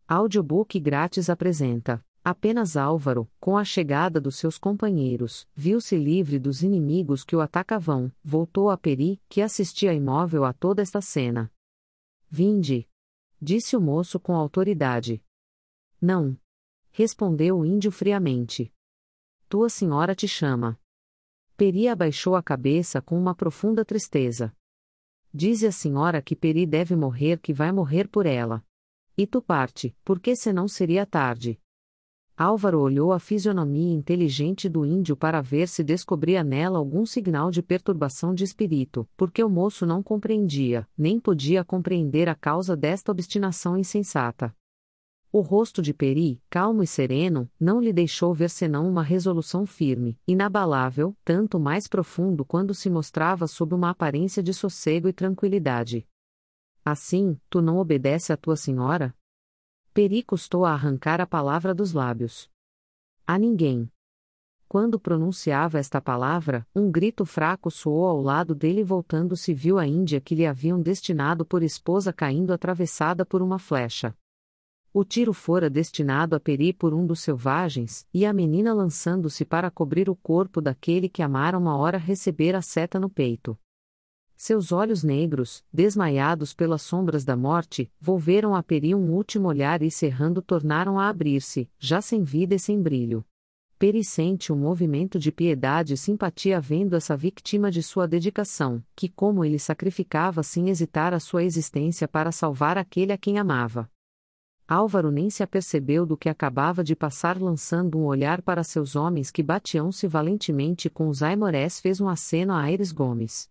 Audiobook grátis apresenta. Apenas Álvaro, com a chegada dos seus companheiros, viu-se livre dos inimigos que o atacavam, voltou a Peri, que assistia imóvel a toda esta cena. Vinde, disse o moço com autoridade. Não, respondeu o índio friamente. Tua senhora te chama. Peri abaixou a cabeça com uma profunda tristeza. Dize a senhora que Peri deve morrer, que vai morrer por ela. E tu parte, porque senão seria tarde. Álvaro olhou a fisionomia inteligente do índio para ver se descobria nela algum sinal de perturbação de espírito, porque o moço não compreendia, nem podia compreender a causa desta obstinação insensata. O rosto de Peri, calmo e sereno, não lhe deixou ver senão uma resolução firme, inabalável, tanto mais profundo quando se mostrava sob uma aparência de sossego e tranquilidade. Assim, tu não obedece à tua senhora? Peri custou a arrancar a palavra dos lábios. A ninguém. Quando pronunciava esta palavra, um grito fraco soou ao lado dele e voltando-se viu a Índia que lhe haviam destinado por esposa caindo atravessada por uma flecha. O tiro fora destinado a Peri por um dos selvagens, e a menina lançando-se para cobrir o corpo daquele que amara uma hora recebera a seta no peito. Seus olhos negros, desmaiados pelas sombras da morte, volveram a Peri um último olhar e cerrando tornaram a abrir-se, já sem vida e sem brilho. Peri sente um movimento de piedade e simpatia vendo essa vítima de sua dedicação, que como ele sacrificava sem hesitar a sua existência para salvar aquele a quem amava. Álvaro nem se apercebeu do que acabava de passar lançando um olhar para seus homens que batiam-se valentemente com os aimorés fez um aceno a Aires Gomes.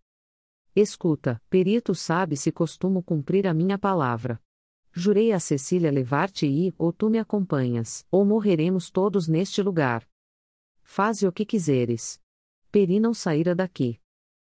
Escuta, Peri, tu sabes se costumo cumprir a minha palavra. Jurei a Cecília levar-te-ei, ou tu me acompanhas, ou morreremos todos neste lugar. Faze o que quiseres. Peri não saíra daqui.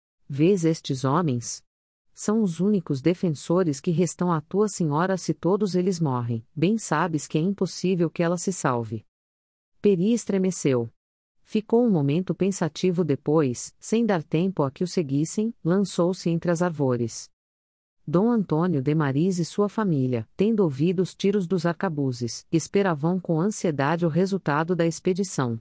Vês estes homens? São os únicos defensores que restam à tua senhora. Se todos eles morrem, bem sabes que é impossível que ela se salve. Peri estremeceu. Ficou um momento pensativo depois, sem dar tempo a que o seguissem, lançou-se entre as árvores. Dom Antônio de Mariz e sua família, tendo ouvido os tiros dos arcabuzes, esperavam com ansiedade o resultado da expedição.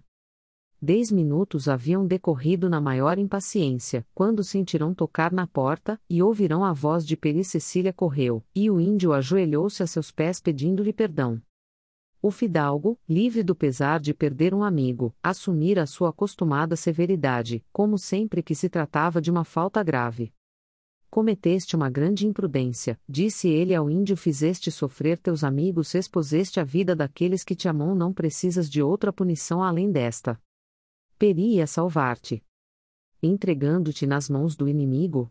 10 minutos haviam decorrido na maior impaciência, quando sentirão tocar na porta, e ouvirão a voz de Peri. Cecília correu, e o índio ajoelhou-se a seus pés pedindo-lhe perdão. O fidalgo, livre do pesar de perder um amigo, assumira a sua acostumada severidade, como sempre que se tratava de uma falta grave. Cometeste uma grande imprudência, disse ele ao índio, fizeste sofrer teus amigos, expuseste a vida daqueles que te amam, não precisas de outra punição além desta. Peri ia salvar-te. Entregando-te nas mãos do inimigo?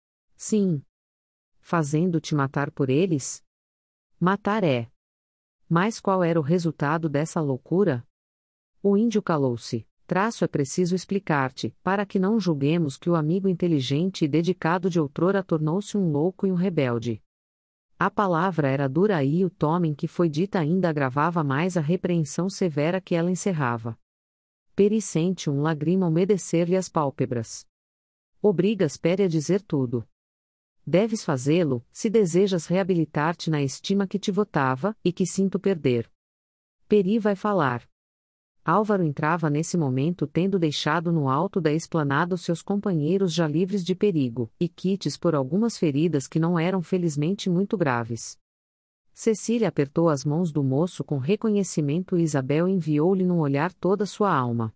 Sim. Fazendo-te matar por eles? Matar é. Mas qual era o resultado dessa loucura? O índio calou-se. Traço é preciso explicar-te, para que não julguemos que o amigo inteligente e dedicado de outrora tornou-se um louco e um rebelde. A palavra era dura e o tom em que foi dita ainda agravava mais a repreensão severa que ela encerrava. Peri sente um lágrima umedecer-lhe as pálpebras. Obrigas Peri a dizer tudo. Deves fazê-lo, se desejas reabilitar-te na estima que te votava, e que sinto perder. Peri vai falar. Álvaro entrava nesse momento tendo deixado no alto da esplanada os seus companheiros já livres de perigo, e quites por algumas feridas que não eram felizmente muito graves. Cecília apertou as mãos do moço com reconhecimento e Isabel enviou-lhe num olhar toda sua alma.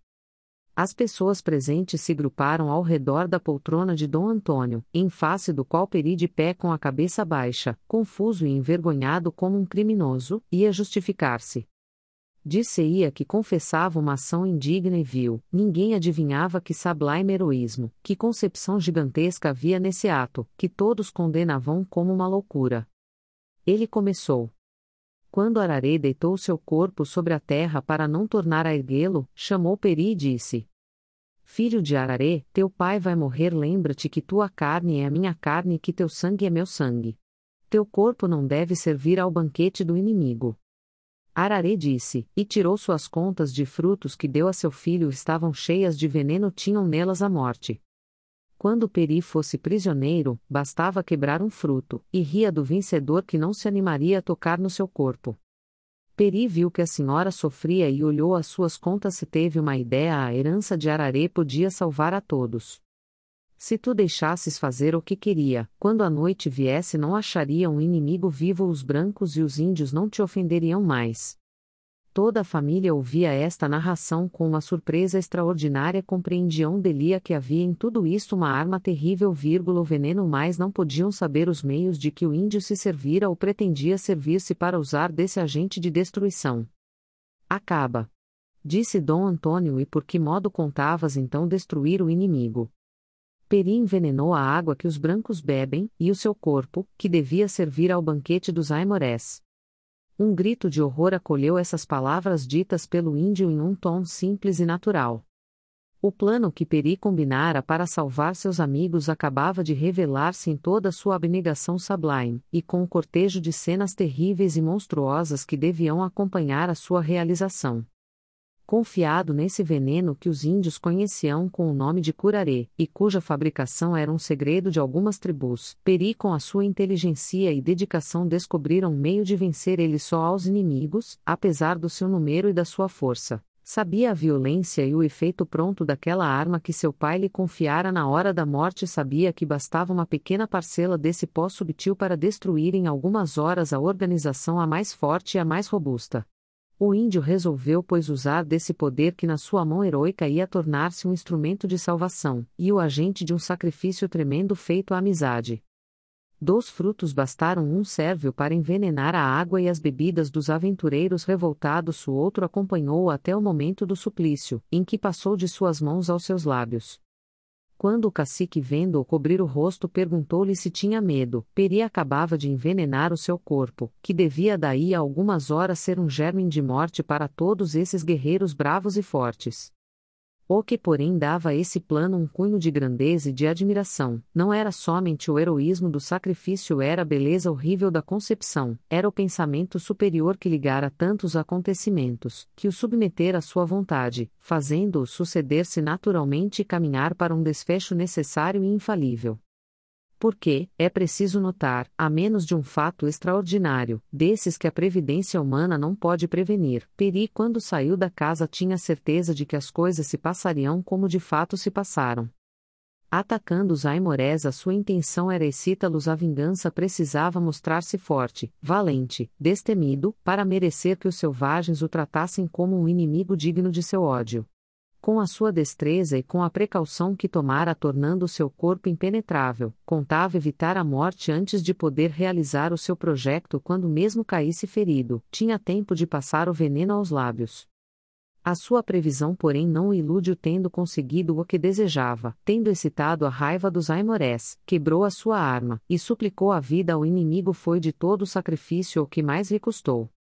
As pessoas presentes se gruparam ao redor da poltrona de Dom Antônio, em face do qual Peri, de pé com a cabeça baixa, confuso e envergonhado como um criminoso, ia justificar-se. Disse-ia que confessava uma ação indigna e vil, ninguém adivinhava que sublime heroísmo, que concepção gigantesca havia nesse ato, que todos condenavam como uma loucura. Ele começou. Quando Ararê deitou seu corpo sobre a terra para não tornar a erguê-lo, chamou Peri e disse: Filho de Ararê, teu pai vai morrer, lembra-te que tua carne é a minha carne e que teu sangue é meu sangue. Teu corpo não deve servir ao banquete do inimigo. Ararê disse, e tirou suas contas de frutos que deu a seu filho, estavam cheias de veneno, tinham nelas a morte. Quando Peri fosse prisioneiro, bastava quebrar um fruto, e ria do vencedor que não se animaria a tocar no seu corpo. Peri viu que a senhora sofria e olhou as suas contas se teve uma ideia a herança de Ararê podia salvar a todos. Se tu deixasses fazer o que queria, quando a noite viesse não acharia um inimigo vivo os brancos e os índios não te ofenderiam mais. Toda a família ouvia esta narração com uma surpresa extraordinária compreendiam delia que havia em tudo isto uma arma terrível, o veneno mas não podiam saber os meios de que o índio se servira ou pretendia servir-se para usar desse agente de destruição. Acaba. Disse Dom Antônio e por que modo contavas então destruir o inimigo? Peri envenenou a água que os brancos bebem, e o seu corpo, que devia servir ao banquete dos Aimorés. Um grito de horror acolheu essas palavras ditas pelo índio em um tom simples e natural. O plano que Peri combinara para salvar seus amigos acabava de revelar-se em toda sua abnegação sublime, e com o cortejo de cenas terríveis e monstruosas que deviam acompanhar a sua realização. Confiado nesse veneno que os índios conheciam com o nome de curarê, e cuja fabricação era um segredo de algumas tribos, Peri com a sua inteligência e dedicação descobriram um meio de vencer ele só aos inimigos, apesar do seu número e da sua força. Sabia a violência e o efeito pronto daquela arma que seu pai lhe confiara na hora da morte sabia que bastava uma pequena parcela desse pó subtil para destruir em algumas horas a organização a mais forte e a mais robusta. O índio resolveu pois usar desse poder que na sua mão heroica ia tornar-se um instrumento de salvação, e o agente de um sacrifício tremendo feito à amizade. 2 frutos bastaram um sérvio para envenenar a água e as bebidas dos aventureiros revoltados o outro acompanhou-o até o momento do suplício, em que passou de suas mãos aos seus lábios. Quando o cacique vendo-o cobrir o rosto perguntou-lhe se tinha medo, Peri acabava de envenenar o seu corpo, que devia daí a algumas horas ser um germe de morte para todos esses guerreiros bravos e fortes. O que porém dava a esse plano um cunho de grandeza e de admiração, não era somente o heroísmo do sacrifício era a beleza horrível da concepção, era o pensamento superior que ligara tantos acontecimentos, que o submetera à sua vontade, fazendo-o suceder-se naturalmente e caminhar para um desfecho necessário e infalível. Porque, é preciso notar, a menos de um fato extraordinário, desses que a previdência humana não pode prevenir, Peri quando saiu da casa tinha certeza de que as coisas se passariam como de fato se passaram. Atacando os Aimorés a sua intenção era excitá-los à vingança precisava mostrar-se forte, valente, destemido, para merecer que os selvagens o tratassem como um inimigo digno de seu ódio. Com a sua destreza e com a precaução que tomara tornando o seu corpo impenetrável, contava evitar a morte antes de poder realizar o seu projeto quando mesmo caísse ferido, tinha tempo de passar o veneno aos lábios. A sua previsão porém não o iludiu tendo conseguido o que desejava, tendo excitado a raiva dos Aimorés, quebrou a sua arma, e suplicou a vida ao inimigo foi de todo o sacrifício o que mais lhe custou.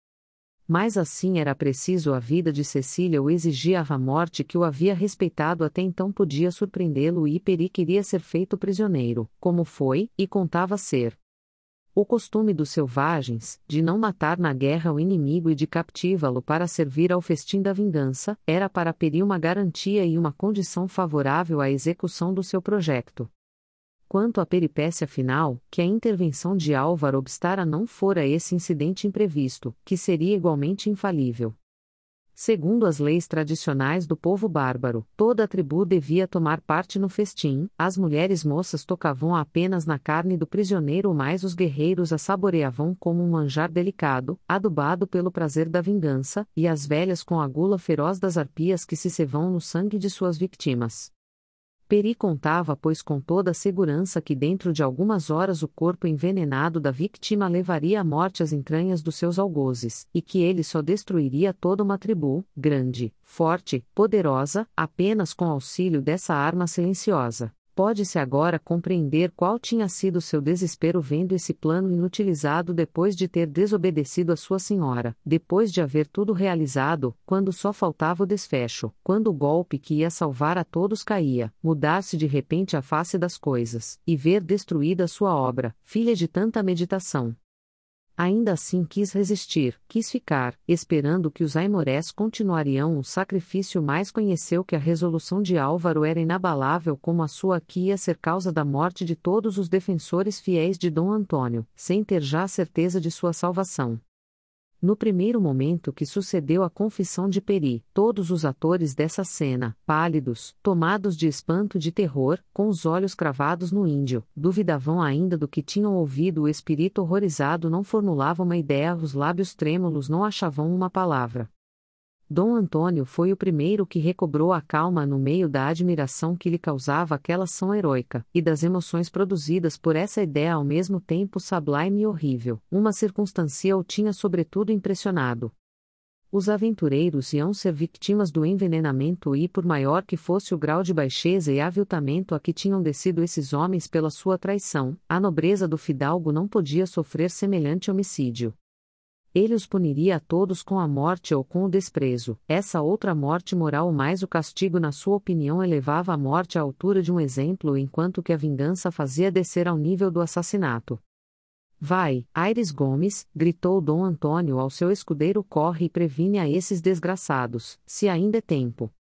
Mas assim era preciso a vida de Cecília o exigia a morte que o havia respeitado até então podia surpreendê-lo e Peri queria ser feito prisioneiro, como foi, e contava ser. O costume dos selvagens, de não matar na guerra o inimigo e de captivá-lo para servir ao festim da vingança, era para Peri uma garantia e uma condição favorável à execução do seu projeto. Quanto à peripécia final, que a intervenção de Álvaro obstara não fora esse incidente imprevisto, que seria igualmente infalível. Segundo as leis tradicionais do povo bárbaro, toda a tribo devia tomar parte no festim, as mulheres moças tocavam apenas na carne do prisioneiro mas os guerreiros a saboreavam como um manjar delicado, adubado pelo prazer da vingança, e as velhas com a gula feroz das arpias que se cevam no sangue de suas vítimas. Peri contava pois com toda a segurança que dentro de algumas horas o corpo envenenado da vítima levaria à morte as entranhas dos seus algozes, e que ele só destruiria toda uma tribo, grande, forte, poderosa, apenas com auxílio dessa arma silenciosa. Pode-se agora compreender qual tinha sido seu desespero vendo esse plano inutilizado depois de ter desobedecido a sua senhora, depois de haver tudo realizado, quando só faltava o desfecho, quando o golpe que ia salvar a todos caía, mudar-se de repente a face das coisas, e ver destruída sua obra, filha de tanta meditação. Ainda assim quis resistir, quis ficar, esperando que os Aimorés continuariam o sacrifício mas conheceu que a resolução de Álvaro era inabalável como a sua que ia ser causa da morte de todos os defensores fiéis de Dom Antônio, sem ter já a certeza de sua salvação. No primeiro momento que sucedeu a confissão de Peri, todos os atores dessa cena, pálidos, tomados de espanto e de terror, com os olhos cravados no índio, duvidavam ainda do que tinham ouvido. O espírito horrorizado não formulava uma ideia, os lábios trêmulos não achavam uma palavra. Dom Antônio foi o primeiro que recobrou a calma no meio da admiração que lhe causava aquela ação heroica, e das emoções produzidas por essa ideia ao mesmo tempo sublime e horrível. Uma circunstância o tinha sobretudo impressionado. Os aventureiros iam ser vítimas do envenenamento e, por maior que fosse o grau de baixeza e aviltamento a que tinham descido esses homens pela sua traição, a nobreza do fidalgo não podia sofrer semelhante homicídio. Ele os puniria a todos com a morte ou com o desprezo, essa outra morte moral, mais o castigo na sua opinião elevava a morte à altura de um exemplo, enquanto que a vingança fazia descer ao nível do assassinato. Vai, Aires Gomes, gritou Dom Antônio ao seu escudeiro, corre e previne a esses desgraçados, se ainda é tempo.